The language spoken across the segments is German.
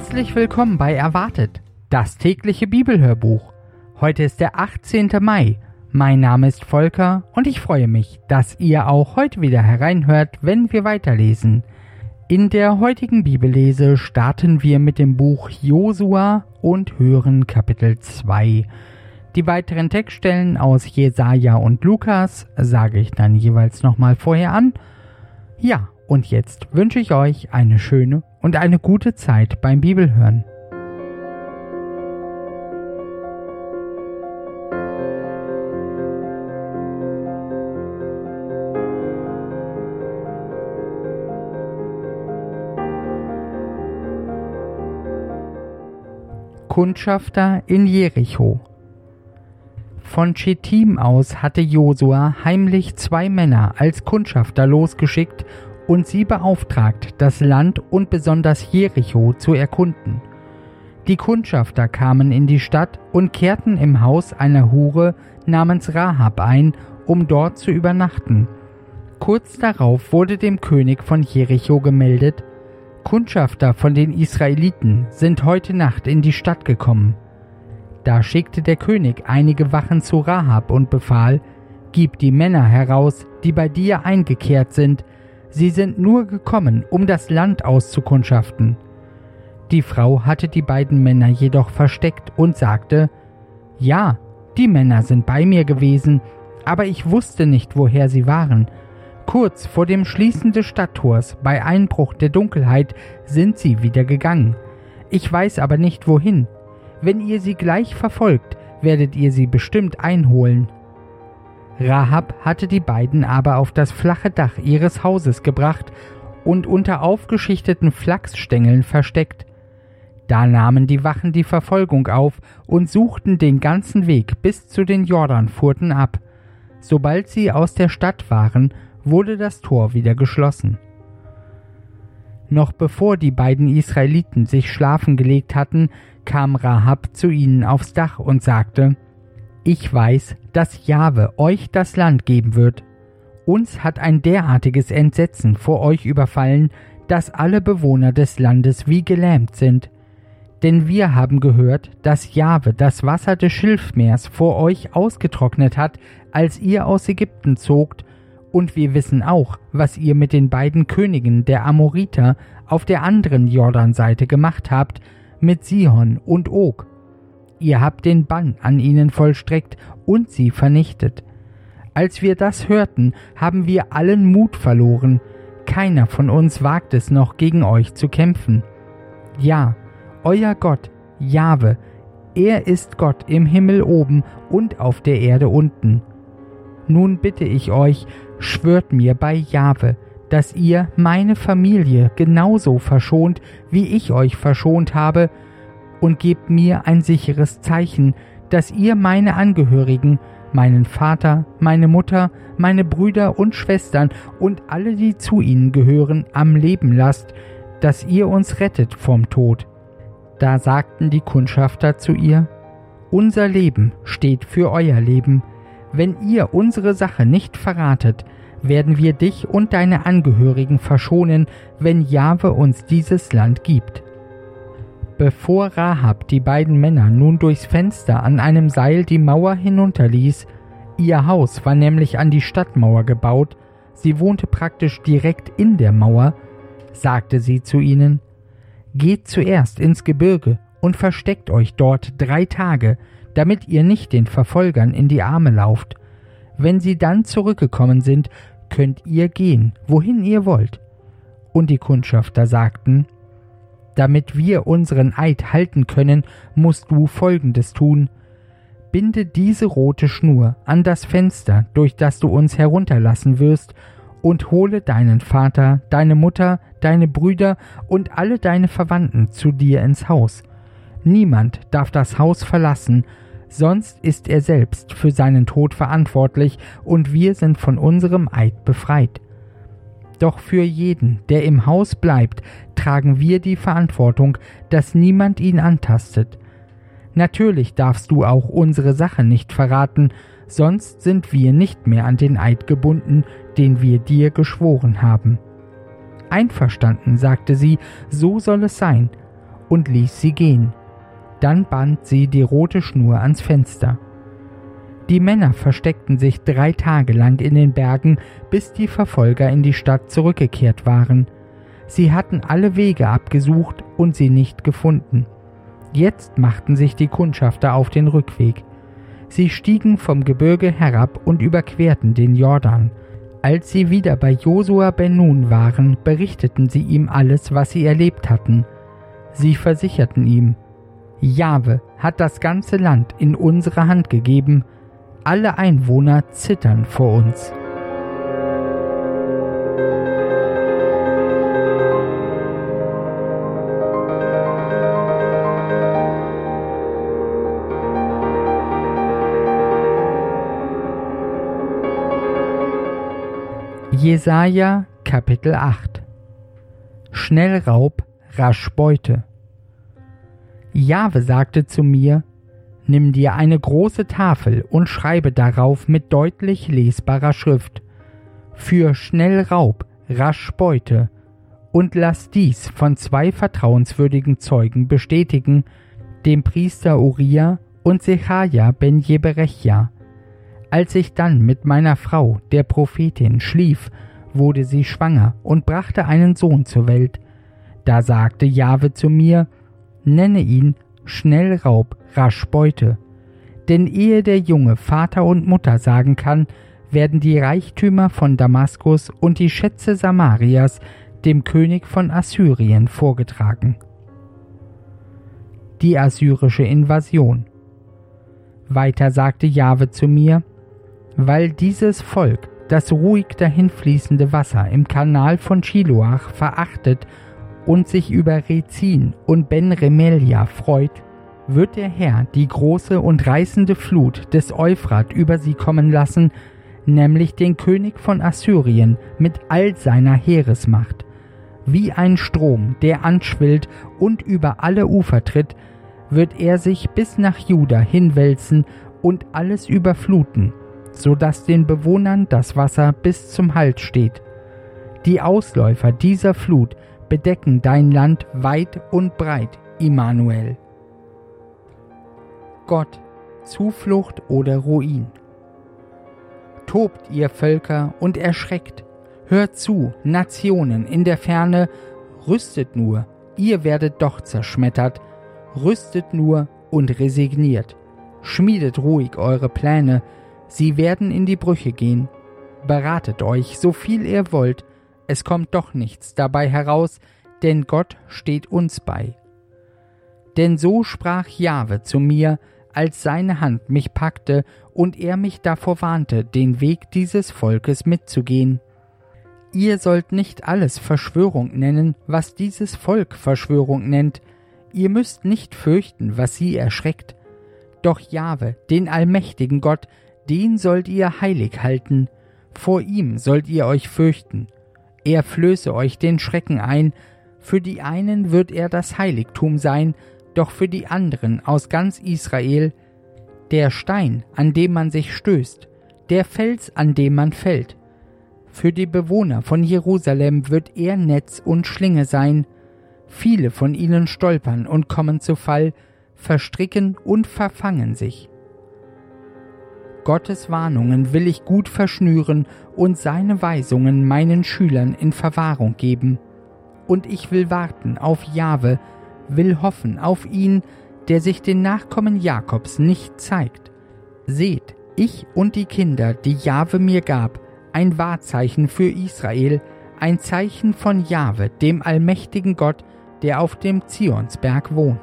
Herzlich willkommen bei Erwartet, das tägliche Bibelhörbuch. Heute ist der 18. Mai. Mein Name ist Volker und ich freue mich, dass ihr auch heute wieder hereinhört, wenn wir weiterlesen. In der heutigen Bibellese starten wir mit dem Buch Josua und hören Kapitel 2. Die weiteren Textstellen aus Jesaja und Lukas sage ich dann jeweils nochmal vorher an. Ja, und jetzt wünsche ich euch eine schöne und eine gute Zeit beim Bibelhören. Kundschafter in Jericho. Von Schittim aus hatte Josua heimlich 2 Männer als Kundschafter losgeschickt und sie beauftragt, das Land und besonders Jericho zu erkunden. Die Kundschafter kamen in die Stadt und kehrten im Haus einer Hure namens Rahab ein, um dort zu übernachten. Kurz darauf wurde dem König von Jericho gemeldet: Kundschafter von den Israeliten sind heute Nacht in die Stadt gekommen. Da schickte der König einige Wachen zu Rahab und befahl: Gib die Männer heraus, die bei dir eingekehrt sind. Sie sind nur gekommen, um das Land auszukundschaften. Die Frau hatte die beiden Männer jedoch versteckt und sagte: Ja, die Männer sind bei mir gewesen, aber ich wusste nicht, woher sie waren. Kurz vor dem Schließen des Stadttors, bei Einbruch der Dunkelheit, sind sie wieder gegangen. Ich weiß aber nicht, wohin. Wenn ihr sie gleich verfolgt, werdet ihr sie bestimmt einholen. Rahab hatte die beiden aber auf das flache Dach ihres Hauses gebracht und unter aufgeschichteten Flachsstängeln versteckt. Da nahmen die Wachen die Verfolgung auf und suchten den ganzen Weg bis zu den Jordanfurten ab. Sobald sie aus der Stadt waren, wurde das Tor wieder geschlossen. Noch bevor die beiden Israeliten sich schlafen gelegt hatten, kam Rahab zu ihnen aufs Dach und sagte: Ich weiß, dass Jahwe euch das Land geben wird. Uns hat ein derartiges Entsetzen vor euch überfallen, dass alle Bewohner des Landes wie gelähmt sind. Denn wir haben gehört, dass Jahwe das Wasser des Schilfmeers vor euch ausgetrocknet hat, als ihr aus Ägypten zogt, und wir wissen auch, was ihr mit den beiden Königen der Amoriter auf der anderen Jordanseite gemacht habt, mit Sihon und Og. Ihr habt den Bann an ihnen vollstreckt und sie vernichtet. Als wir das hörten, haben wir allen Mut verloren. Keiner von uns wagt es noch, gegen euch zu kämpfen. Ja, euer Gott, Jahwe, er ist Gott im Himmel oben und auf der Erde unten. Nun bitte ich euch, schwört mir bei Jahwe, dass ihr meine Familie genauso verschont, wie ich euch verschont habe, und gebt mir ein sicheres Zeichen, dass ihr meine Angehörigen, meinen Vater, meine Mutter, meine Brüder und Schwestern und alle, die zu ihnen gehören, am Leben lasst, dass ihr uns rettet vom Tod. Da sagten die Kundschafter zu ihr: Unser Leben steht für euer Leben. Wenn ihr unsere Sache nicht verratet, werden wir dich und deine Angehörigen verschonen, wenn Jahwe uns dieses Land gibt. Bevor Rahab die beiden Männer nun durchs Fenster an einem Seil die Mauer hinunterließ, ihr Haus war nämlich an die Stadtmauer gebaut, sie wohnte praktisch direkt in der Mauer, sagte sie zu ihnen: Geht zuerst ins Gebirge und versteckt euch dort 3 Tage, damit ihr nicht den Verfolgern in die Arme lauft. Wenn sie dann zurückgekommen sind, könnt ihr gehen, wohin ihr wollt. Und die Kundschafter sagten: Damit wir unseren Eid halten können, musst du Folgendes tun: Binde diese rote Schnur an das Fenster, durch das du uns herunterlassen wirst, und hole deinen Vater, deine Mutter, deine Brüder und alle deine Verwandten zu dir ins Haus. Niemand darf das Haus verlassen, sonst ist er selbst für seinen Tod verantwortlich und wir sind von unserem Eid befreit. Doch für jeden, der im Haus bleibt, tragen wir die Verantwortung, dass niemand ihn antastet. Natürlich darfst du auch unsere Sache nicht verraten, sonst sind wir nicht mehr an den Eid gebunden, den wir dir geschworen haben. Einverstanden, sagte sie, so soll es sein. und ließ sie gehen. Dann band sie die rote Schnur ans Fenster. Die Männer versteckten sich 3 Tage lang in den Bergen, bis die Verfolger in die Stadt zurückgekehrt waren. Sie hatten alle Wege abgesucht und sie nicht gefunden. Jetzt machten sich die Kundschafter auf den Rückweg. Sie stiegen vom Gebirge herab und überquerten den Jordan. Als sie wieder bei Josua ben Nun waren, berichteten sie ihm alles, was sie erlebt hatten. Sie versicherten ihm: Jahwe hat das ganze Land in unsere Hand gegeben. Alle Einwohner zittern vor uns. Jesaja Kapitel 8. Schnell Raub, rasch Beute. Jahwe sagte zu mir: Nimm dir eine große Tafel und schreibe darauf mit deutlich lesbarer Schrift: Für schnell Raub, rasch Beute, und lass dies von 2 vertrauenswürdigen Zeugen bestätigen, dem Priester Uria und Sechaja ben Jeberechja. Als ich dann mit meiner Frau, der Prophetin, schlief, wurde sie schwanger und brachte einen Sohn zur Welt. Da sagte Jahwe zu mir: Nenne ihn schnell Raub, rasch Beute. Denn ehe der Junge Vater und Mutter sagen kann, werden die Reichtümer von Damaskus und die Schätze Samarias dem König von Assyrien vorgetragen. Die assyrische Invasion. Weiter sagte Jahwe zu mir: Weil dieses Volk das ruhig dahinfließende Wasser im Kanal von Schiloach verachtet und sich über Rezin und Ben-Remelia freut, wird der Herr die große und reißende Flut des Euphrat über sie kommen lassen, nämlich den König von Assyrien mit all seiner Heeresmacht. Wie ein Strom, der anschwillt und über alle Ufer tritt, wird er sich bis nach Juda hinwälzen und alles überfluten, so dass den Bewohnern das Wasser bis zum Hals steht. Die Ausläufer dieser Flut bedecken dein Land weit und breit, Immanuel. Gott, Zuflucht oder Ruin. Tobt ihr Völker und erschreckt, hört zu, Nationen in der Ferne, rüstet nur, ihr werdet doch zerschmettert, rüstet nur und resigniert, schmiedet ruhig eure Pläne, sie werden in die Brüche gehen. Beratet euch, so viel ihr wollt, es kommt doch nichts dabei heraus, denn Gott steht uns bei. Denn so sprach Jahwe zu mir, als seine Hand mich packte und er mich davor warnte, den Weg dieses Volkes mitzugehen. Ihr sollt nicht alles Verschwörung nennen, was dieses Volk Verschwörung nennt. Ihr müsst nicht fürchten, was sie erschreckt. Doch Jahwe, den allmächtigen Gott, den sollt ihr heilig halten. Vor ihm sollt ihr euch fürchten. Er flöße euch den Schrecken ein. Für die einen wird er das Heiligtum sein, doch für die anderen aus ganz Israel der Stein, an dem man sich stößt, der Fels, an dem man fällt. Für die Bewohner von Jerusalem wird er Netz und Schlinge sein. Viele von ihnen stolpern und kommen zu Fall, verstricken und verfangen sich. Gottes Warnungen will ich gut verschnüren und seine Weisungen meinen Schülern in Verwahrung geben. Und ich will warten auf Jahwe, will hoffen auf ihn, der sich den Nachkommen Jakobs nicht zeigt. Seht, ich und die Kinder, die Jahwe mir gab, ein Wahrzeichen für Israel, ein Zeichen von Jahwe, dem allmächtigen Gott, der auf dem Zionsberg wohnt.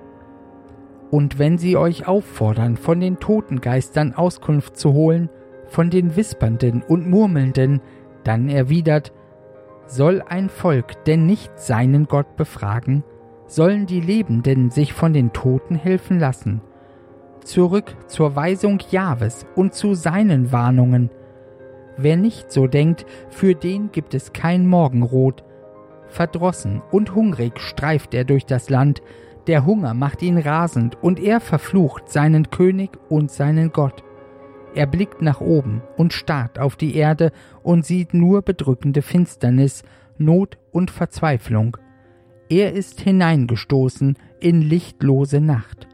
Und wenn sie euch auffordern, von den Totengeistern Auskunft zu holen, von den Wispernden und Murmelnden, dann erwidert: Soll ein Volk denn nicht seinen Gott befragen? Sollen die Lebenden sich von den Toten helfen lassen? Zurück zur Weisung Jahwes und zu seinen Warnungen. Wer nicht so denkt, für den gibt es kein Morgenrot. Verdrossen und hungrig streift er durch das Land, der Hunger macht ihn rasend und er verflucht seinen König und seinen Gott. Er blickt nach oben und starrt auf die Erde und sieht nur bedrückende Finsternis, Not und Verzweiflung. Er ist hineingestoßen in lichtlose Nacht.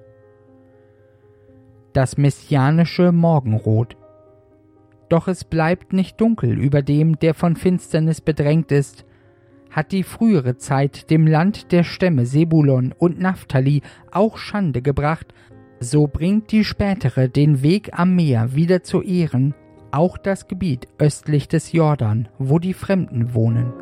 Das messianische Morgenrot. Doch es bleibt nicht dunkel über dem, der von Finsternis bedrängt ist. Hat die frühere Zeit dem Land der Stämme Sebulon und Naphtali auch Schande gebracht, so bringt die spätere den Weg am Meer wieder zu Ehren, auch das Gebiet östlich des Jordan, wo die Fremden wohnen.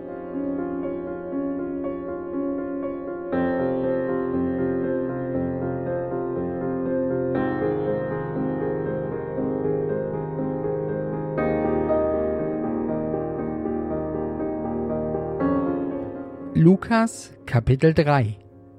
Lukas Kapitel 3.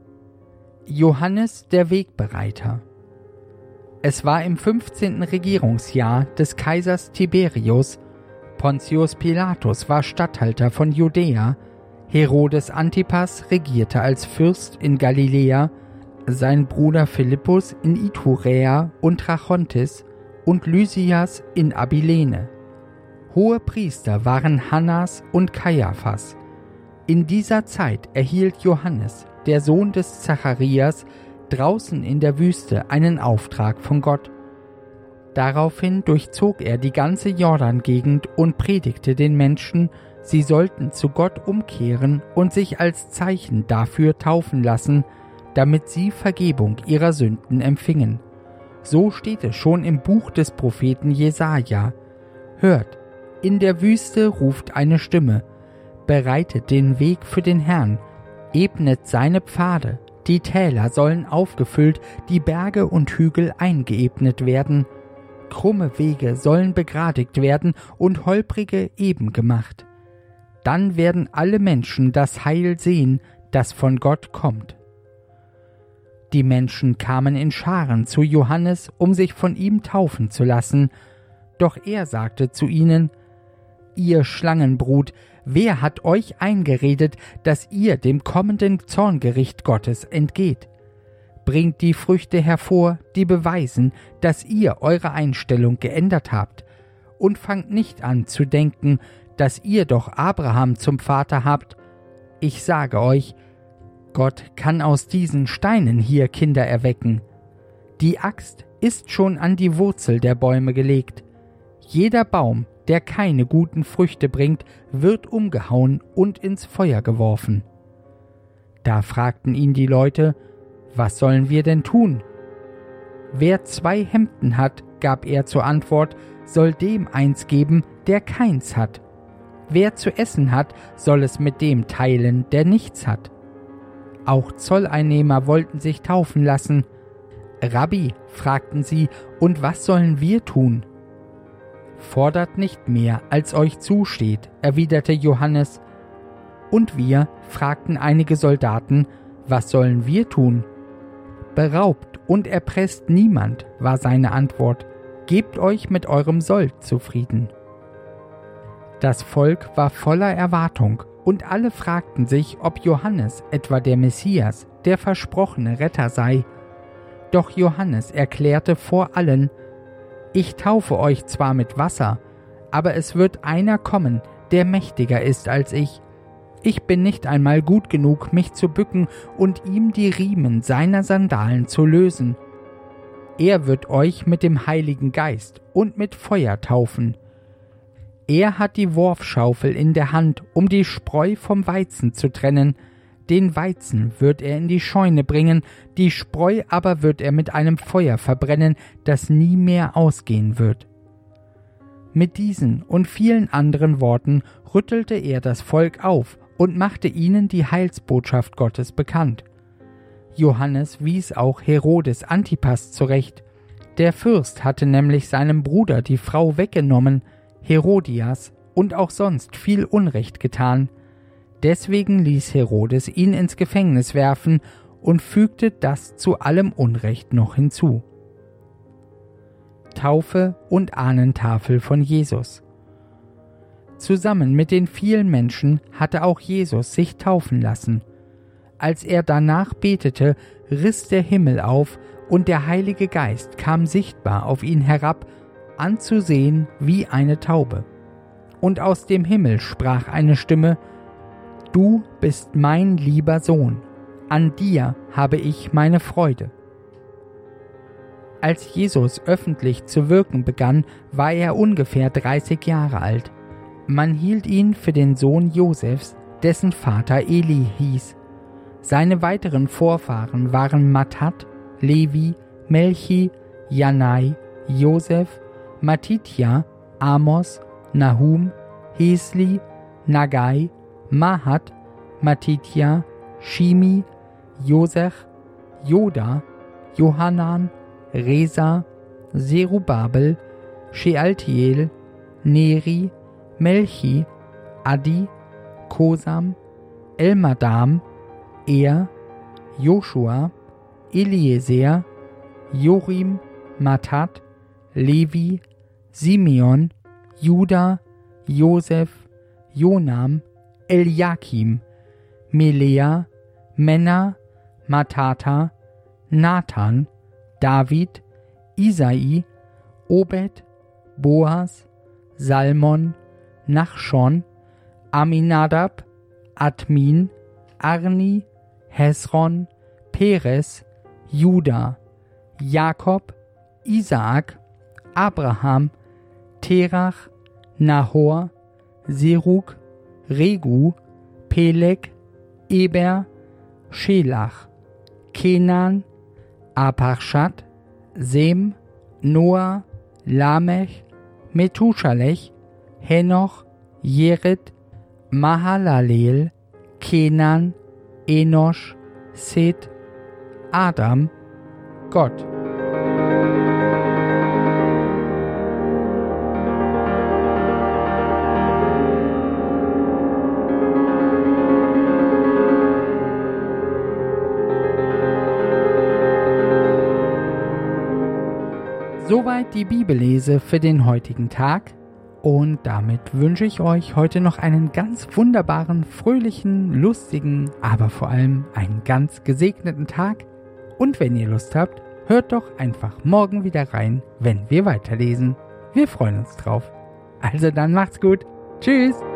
Johannes der Wegbereiter. Es war im 15. Regierungsjahr des Kaisers Tiberius. Pontius Pilatus war Statthalter von Judäa. Herodes Antipas regierte als Fürst in Galiläa, sein Bruder Philippus in Iturea und Trachontis und Lysias in Abilene. Hohe Priester waren Hannas und Kaiaphas. In dieser Zeit erhielt Johannes, der Sohn des Zacharias, draußen in der Wüste einen Auftrag von Gott. Daraufhin durchzog er die ganze Jordan-Gegend und predigte den Menschen, sie sollten zu Gott umkehren und sich als Zeichen dafür taufen lassen, damit sie Vergebung ihrer Sünden empfingen. So steht es schon im Buch des Propheten Jesaja: Hört, in der Wüste ruft eine Stimme, bereitet den Weg für den Herrn, ebnet seine Pfade, die Täler sollen aufgefüllt, die Berge und Hügel eingeebnet werden, krumme Wege sollen begradigt werden und holprige eben gemacht. Dann werden alle Menschen das Heil sehen, das von Gott kommt. Die Menschen kamen in Scharen zu Johannes, um sich von ihm taufen zu lassen, doch er sagte zu ihnen: Ihr Schlangenbrut, wer hat euch eingeredet, dass ihr dem kommenden Zorngericht Gottes entgeht? Bringt die Früchte hervor, die beweisen, dass ihr eure Einstellung geändert habt, und fangt nicht an zu denken, dass ihr doch Abraham zum Vater habt. Ich sage euch, Gott kann aus diesen Steinen hier Kinder erwecken. Die Axt ist schon an die Wurzel der Bäume gelegt. Jeder Baum, der keine guten Früchte bringt, wird umgehauen und ins Feuer geworfen. Da fragten ihn die Leute: Was sollen wir denn tun? Wer 2 Hemden hat, gab er zur Antwort, soll dem eins geben, der keins hat. Wer zu essen hat, soll es mit dem teilen, der nichts hat. Auch Zolleinnehmer wollten sich taufen lassen. Rabbi, fragten sie, und was sollen wir tun? Fordert nicht mehr, als euch zusteht, erwiderte Johannes. Und wir, fragten einige Soldaten, was sollen wir tun? Beraubt und erpresst niemand, war seine Antwort. Gebt euch mit eurem Sold zufrieden. Das Volk war voller Erwartung, und alle fragten sich, ob Johannes etwa der Messias, der versprochene Retter sei. Doch Johannes erklärte vor allen: Ich taufe euch zwar mit Wasser, aber es wird einer kommen, der mächtiger ist als ich. Ich bin nicht einmal gut genug, mich zu bücken und ihm die Riemen seiner Sandalen zu lösen. Er wird euch mit dem Heiligen Geist und mit Feuer taufen. Er hat die Worfschaufel in der Hand, um die Spreu vom Weizen zu trennen. Den Weizen wird er in die Scheune bringen, die Spreu aber wird er mit einem Feuer verbrennen, das nie mehr ausgehen wird. Mit diesen und vielen anderen Worten rüttelte er das Volk auf und machte ihnen die Heilsbotschaft Gottes bekannt. Johannes wies auch Herodes Antipas zurecht. Der Fürst hatte nämlich seinem Bruder die Frau weggenommen, Herodias, und auch sonst viel Unrecht getan. Deswegen ließ Herodes ihn ins Gefängnis werfen und fügte das zu allem Unrecht noch hinzu. Taufe und Ahnentafel von Jesus. Zusammen mit den vielen Menschen hatte auch Jesus sich taufen lassen. Als er danach betete, riss der Himmel auf und der Heilige Geist kam sichtbar auf ihn herab, anzusehen wie eine Taube. Und aus dem Himmel sprach eine Stimme: Du bist mein lieber Sohn, an dir habe ich meine Freude. Als Jesus öffentlich zu wirken begann, war er ungefähr 30 Jahre alt. Man hielt ihn für den Sohn Josefs, dessen Vater Eli hieß. Seine weiteren Vorfahren waren Mattat, Levi, Melchi, Janai, Josef, Matithia, Amos, Nahum, Hesli, Nagai, Mahat, Matithia, Shimi, Josech, Joda, Johanan, Resa, Zerubabel, Shealtiel, Neri, Melchi, Adi, Kosam, Elmadam, Joshua, Eliezer, Jorim, Mattat, Levi, Simeon, Juda, Josef, Jonam, Eliakim, Melea, Menna, Matata, Nathan, David, Isai, Obed, Boas, Salmon, Nachschon, Aminadab, Admin, Arni, Hesron, Peres, Juda, Jakob, Isaak, Abraham, Terach, Nahor, Serug, Regu, Peleg, Eber, Schelach, Kenan, Arpachshad, Sem, Noah, Lamech, Methuschalech, Henoch, Jered, Mahalalel, Kenan, Enosch, Seth, Adam, Gott. Soweit die Bibellese für den heutigen Tag und damit wünsche ich euch heute noch einen ganz wunderbaren, fröhlichen, lustigen, aber vor allem einen ganz gesegneten Tag und wenn ihr Lust habt, hört doch einfach morgen wieder rein, wenn wir weiterlesen. Wir freuen uns drauf. Also dann macht's gut. Tschüss.